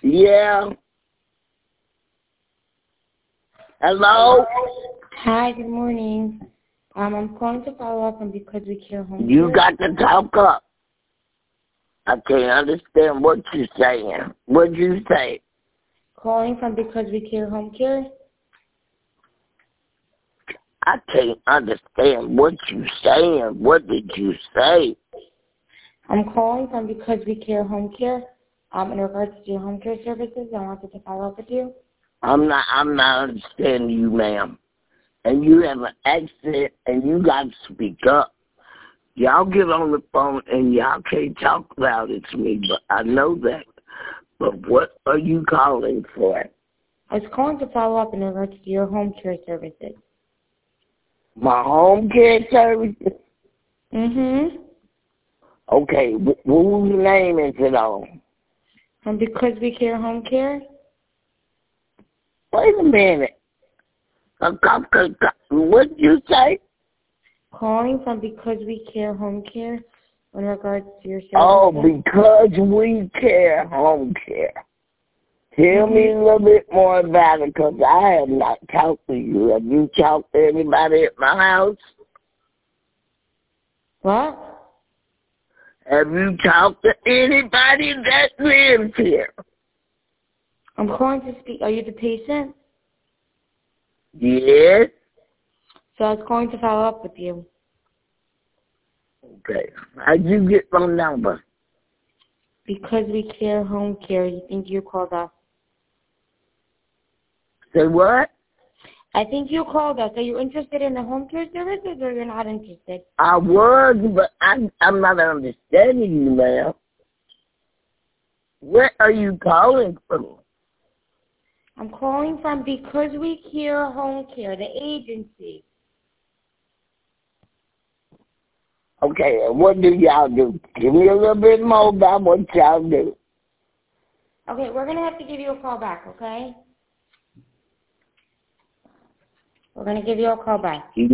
Yeah. Hello? Hi, good morning. I'm calling to follow up on Because We Care Home You Care. got to talk up. I can't understand what you're saying. What'd you say? Calling from Because We Care Home Care. I can't understand what you're saying. What did you say? I'm calling from Because We Care Home Care. In regards to your home care services, I wanted to follow up with you. I'm not understanding you, ma'am. And you have an accent, and you got to speak up. Y'all get on the phone, and y'all can't talk loud to me, but I know that. But what are you calling for? I was calling to follow up in regards to your home care services. My home care services? Mm-hmm. Okay, whose name is it on? From Because We Care Home Care. Wait a minute. What'd you say? Calling from Because We Care Home Care in regards to your services. Oh, Because We Care Home Care. Tell me a little bit more about it, because I have not talked to you. Have you talked to anybody at my house? What? Have you talked to anybody that lives here? I'm calling to speak. Are you the patient? Yes. So I was calling to follow up with you. Okay. How'd you get my number? Because We Care Home Care. You think you called us? Say what? I think you called us. Are you interested in the home care services or you're not interested? I was, but I'm not understanding you, ma'am. Where are you calling from? I'm calling from Because We Care Home Care, the agency. Okay, and what do y'all do? Give me a little bit more about what y'all do. Okay, we're going to have to give you a call back, okay? We're going to give you a call back.